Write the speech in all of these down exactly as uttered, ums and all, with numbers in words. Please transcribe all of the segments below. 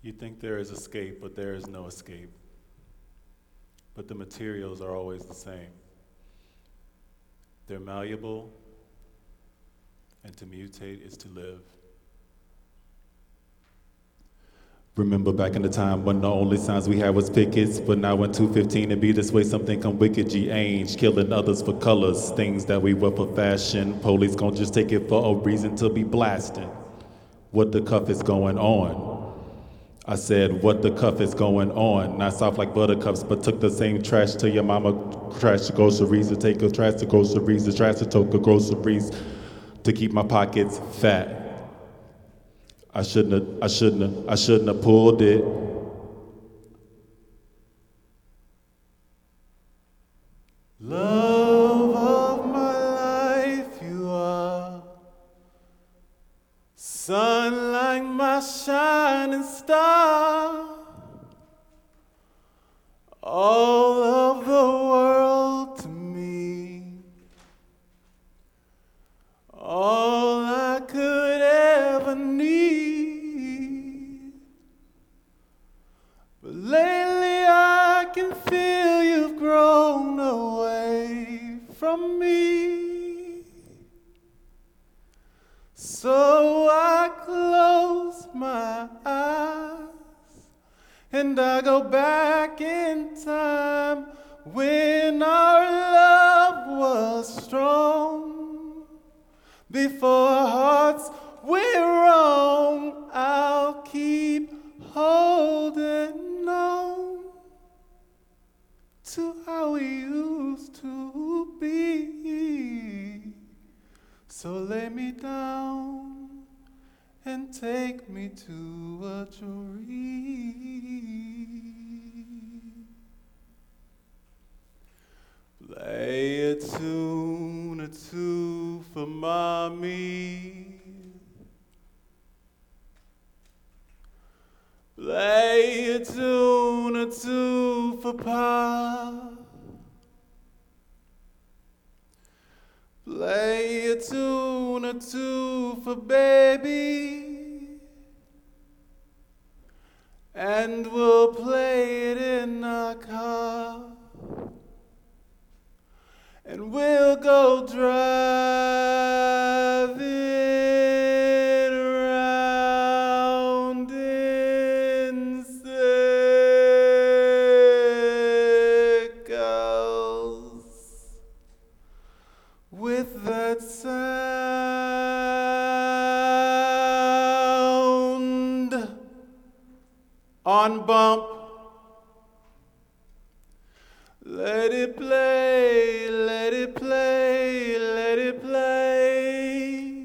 You think there is escape, but there is no escape. But the materials are always the same. They're malleable, and to mutate is to live. Remember back in the time when the only signs we had was pickets, but now in two fifteen and be this way, something come wicked, G-Ainge, killing others for colors, things that we wear for fashion. Police gon' just take it for a reason to be blasting. What the cuff is going on? I said, what the cuff is going on? Not soft like buttercups, but took the same trash to your mama, trash to groceries, to take a trash to groceries, the trash to toke of groceries, to keep my pockets fat. I shouldn't have, I shouldn't have, I shouldn't have pulled it. Love of my life, you are. Sun like my shining star. All of the world to me. All I could ever need. But lately I can feel you've grown away from me. So I close my eyes and I go back in time when our love was strong. Before our hearts went wrong, I'll keep holding on to how we used to be. So lay me down and take me to a dream. Play a tune or two for mommy. Play a tune or two for Pa. Play a tune or two for baby. And we'll play it in our car. And we'll go driving around in circles with that sound on bump. Let it play, let it play, let it play.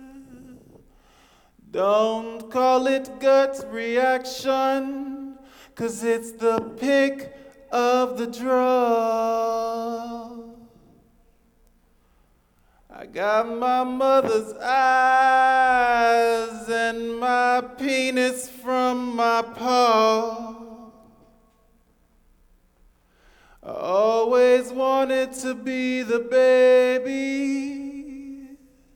Don't call it gut reaction, 'cause it's the pick of the draw. I got my mother's eyes and my penis from my paw. I always wanted to be the baby,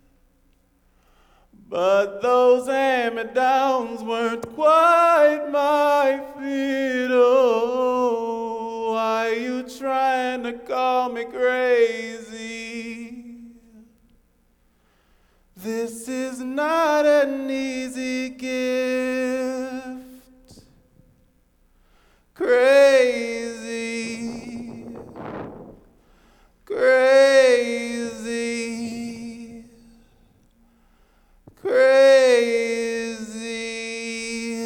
but those hand-me-downs weren't quite my fit. Oh, why you trying to call me crazy? This is not an easy gift. Crazy, crazy, crazy.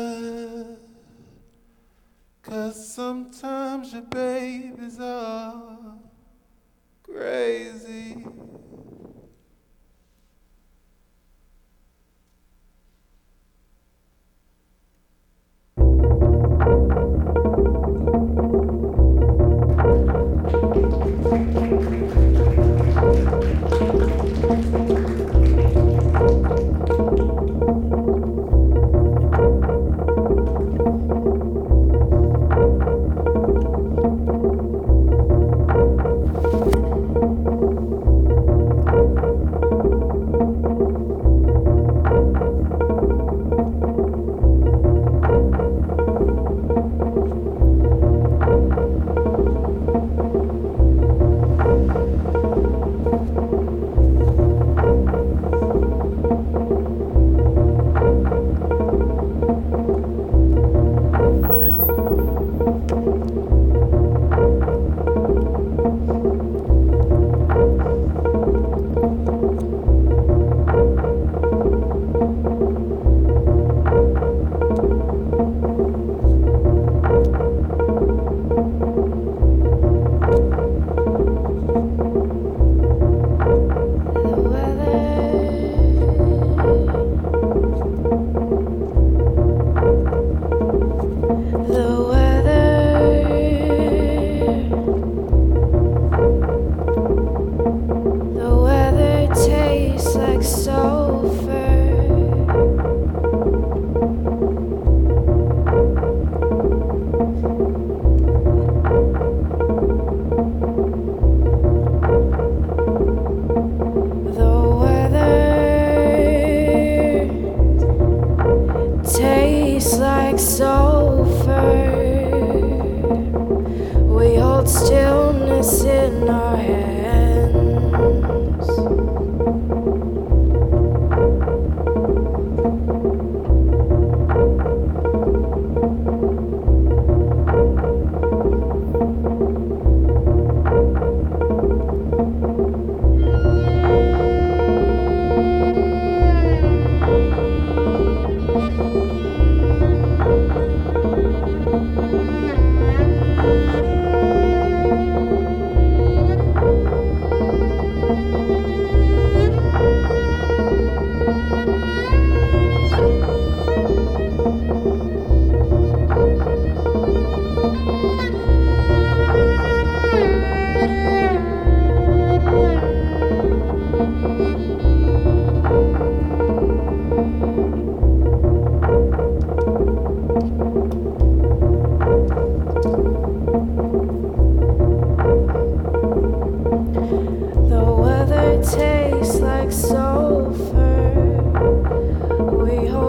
'Cause sometimes your babies are crazy.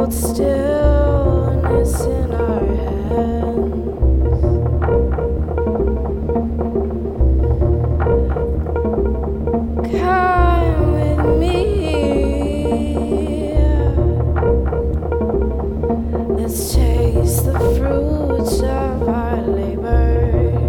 stillness in our hands. Come with me. Let's taste the fruits of our labors.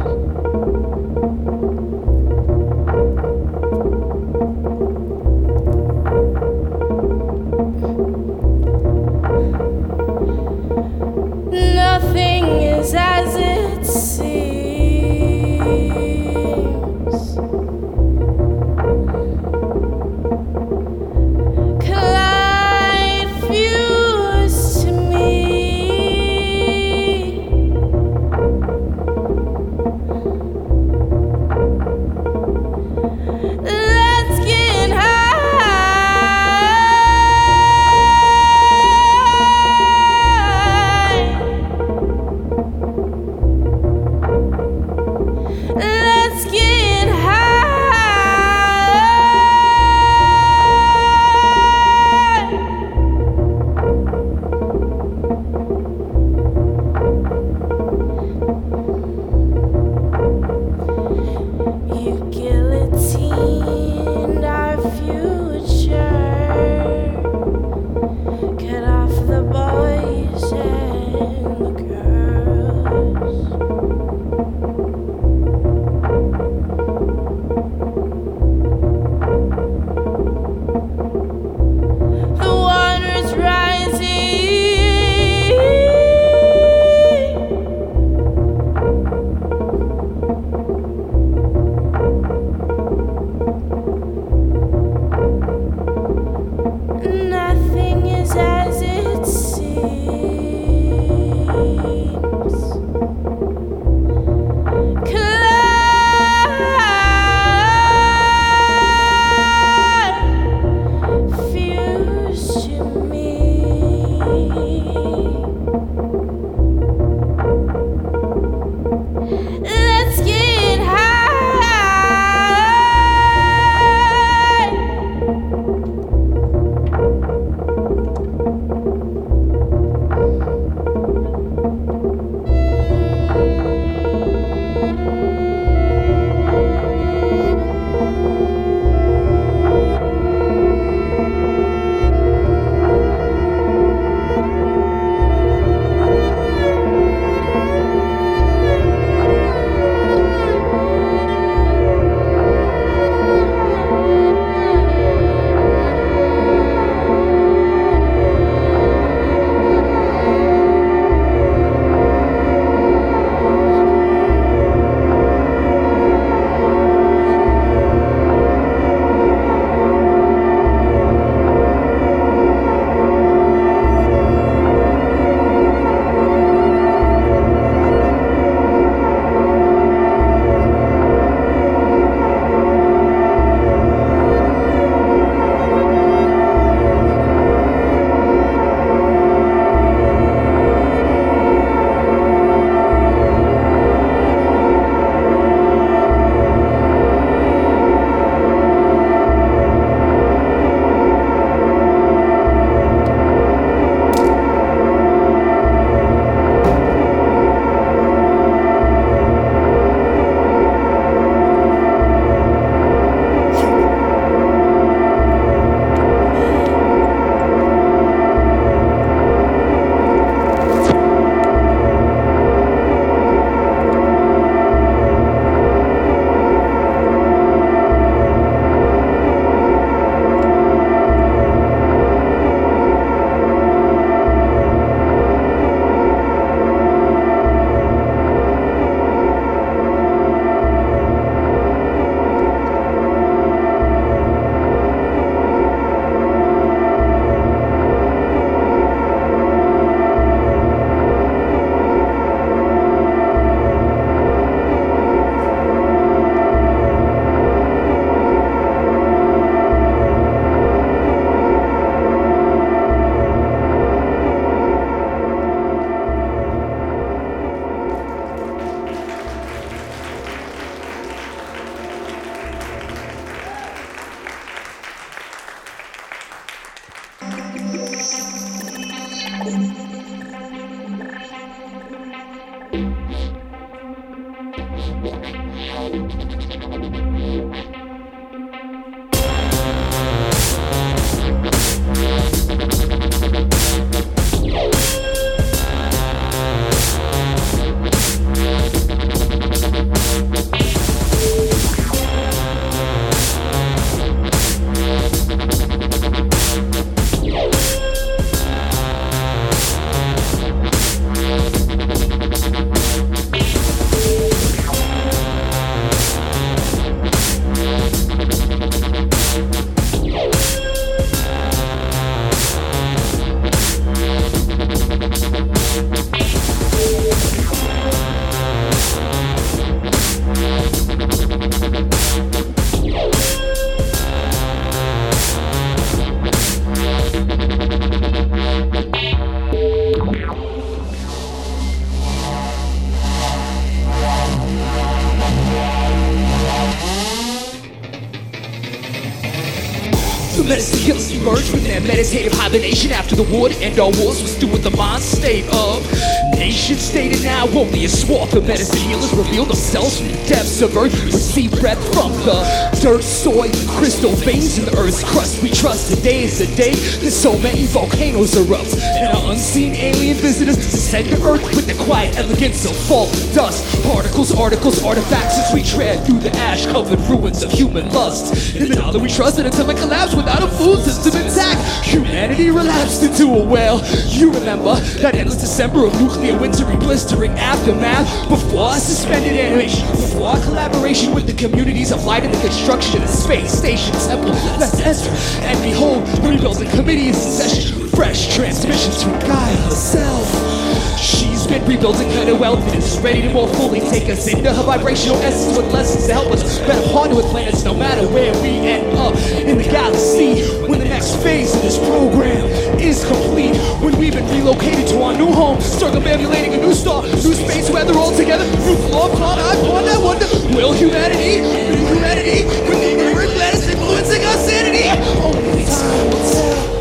Nothing is as it seems. Collide fuse to me. Let's get high. emerged from their meditative hibernation after the war to end all wars was due with the mind state of nation state. And now only a swath of medicine healers reveal themselves from the depths of earth, receive breath from the dirt, soil, crystal veins in the earth's crust. We trust today is the day that so many volcanoes erupt and our unseen alien visitors descend to earth with the quiet elegance of falling dust, particles, articles, artifacts as we tread through the ash-covered ruins of human lust. In the dollar we trusted until it collapsed without a food system intact. Humanity relapsed into a well. You remember that endless December of nuclear wintry blistering aftermath before our suspended animation, before our collaboration with the communities of light and the construction of space station temple. Let's enter and behold, the rebuilding committee is in session. Fresh transmissions from Gaia herself. She's been rebuilding her wealth and is ready to more fully take us into her vibrational essence with lessons to help us better partner with planets no matter where we end up in the galaxy. When the next phase of this program is complete, when we've been relocated to our new home, circumambulating a new star, new space weather all together, new floor plan, I ponder, I wonder, will humanity, will humanity, will the neighboring planets influencing our sanity? Only time will tell.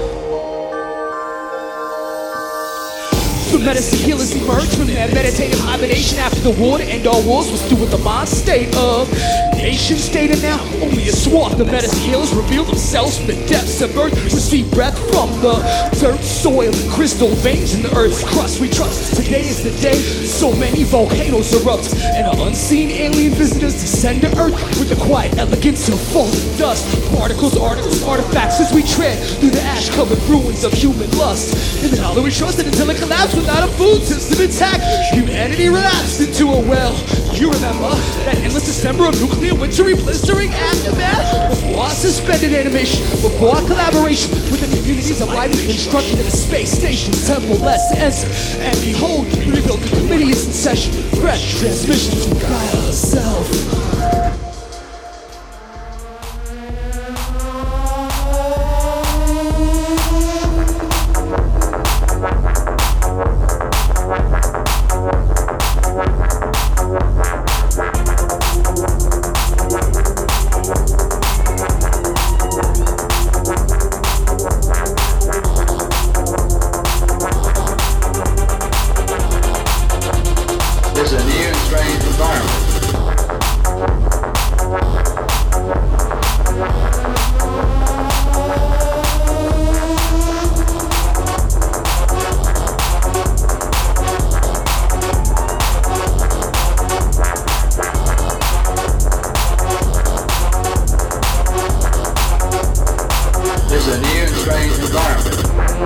The medicine healers emerged from their meditative hibernation after the war to end all wars was due with the mind state of nation state. And now only a swath of medicine healers reveal themselves from the depths of earth, receive breath from the dirt, soil, and crystal veins in the earth's crust. We trust today is the day so many volcanoes erupt and our unseen alien visitors descend to earth with the quiet elegance of falling dust, particles, articles, artifacts as we tread through the ash-covered ruins of human lust. In the dollar we trusted until it collapsed without a food system intact. Humanity relapsed into a well. You remember that endless December of nuclear wintry blistering aftermath before our suspended animation, before our collaboration with the communities of light and construction of the space station temple. Let's enter and behold, the rebuilding committee is in session. Fresh transmissions from Gaia herself. There's a new and strange environment. There's a new and strange environment.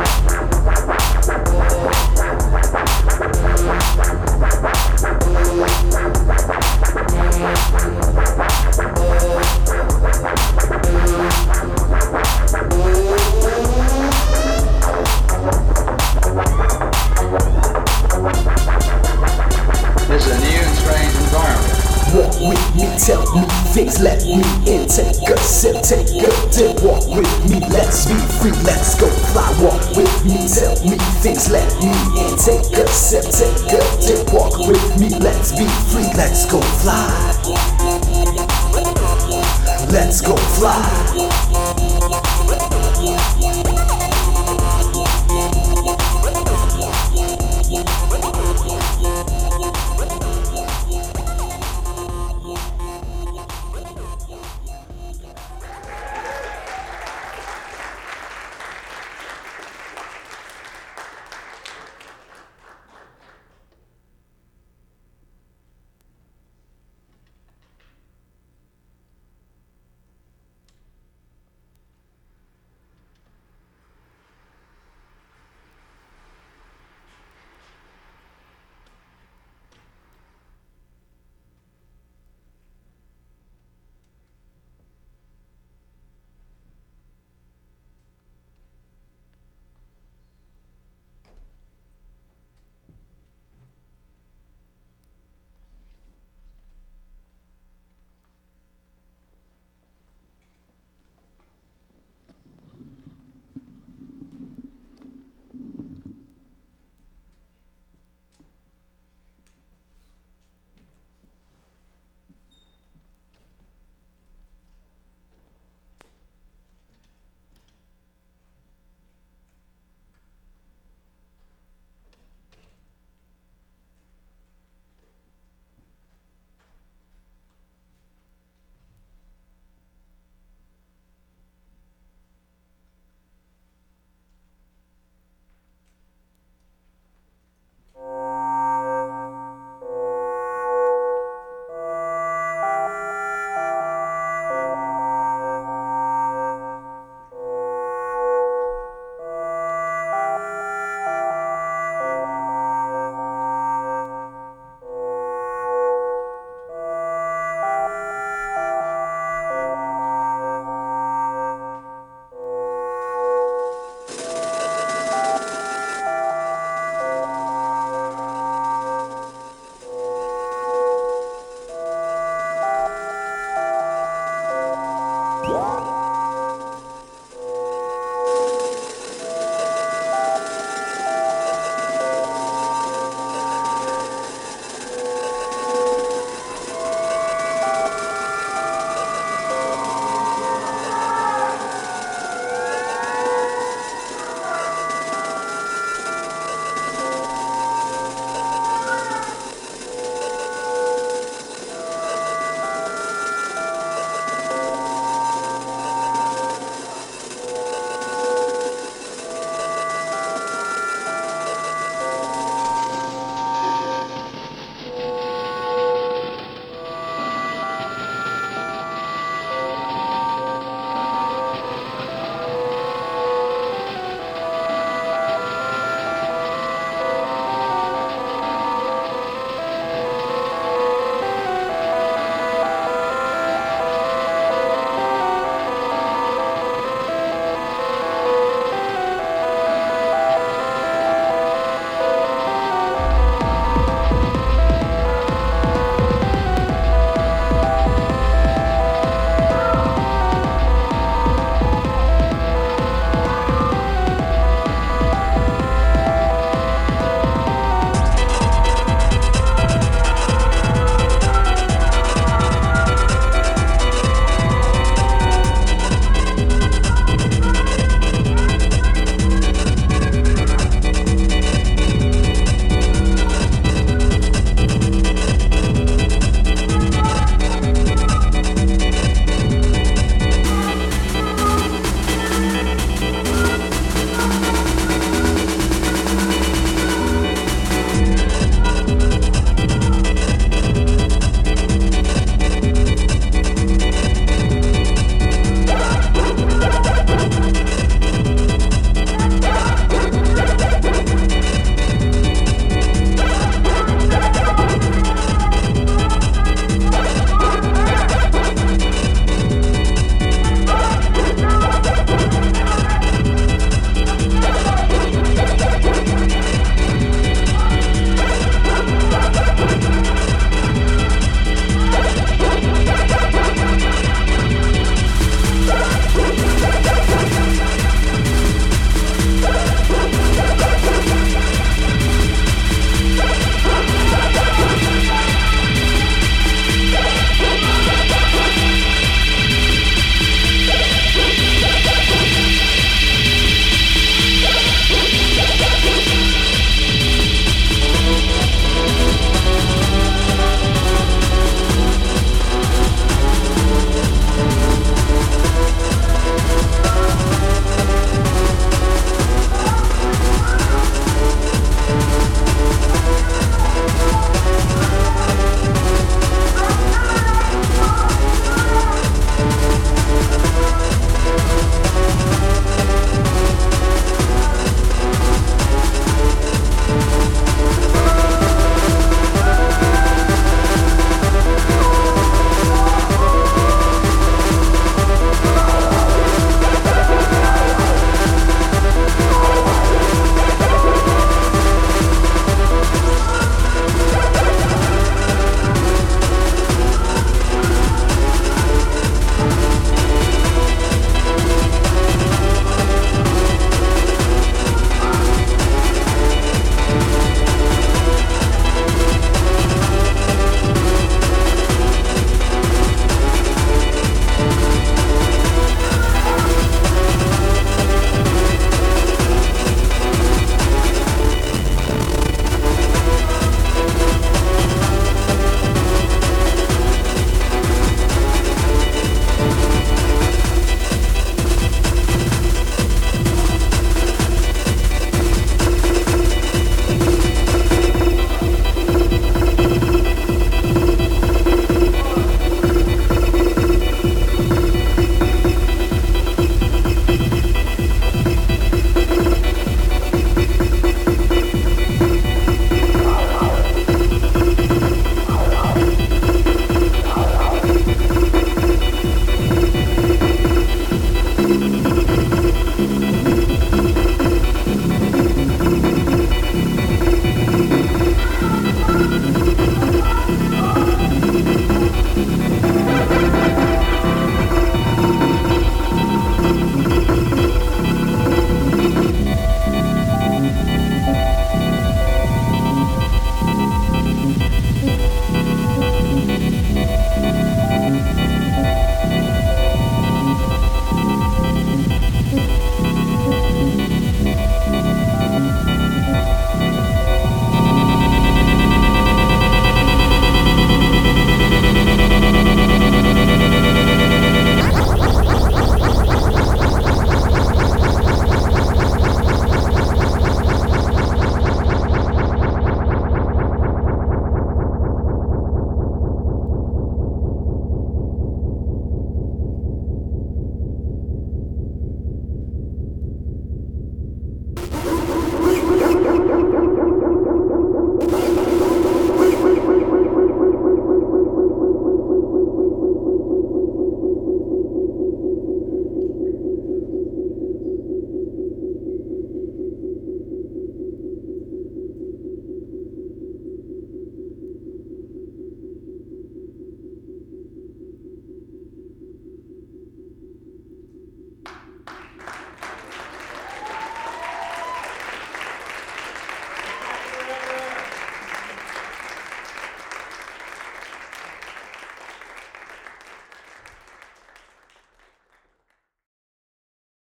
There's a new and strange environment. Walk with me, tell me things, let me in. Take a sip, take a dip. Walk with me, let's be free, let's go fly. Walk with me, tell me things, let me in. Take a sip, take a dip. Walk with me, let's be free, let's go fly. Let's go fly.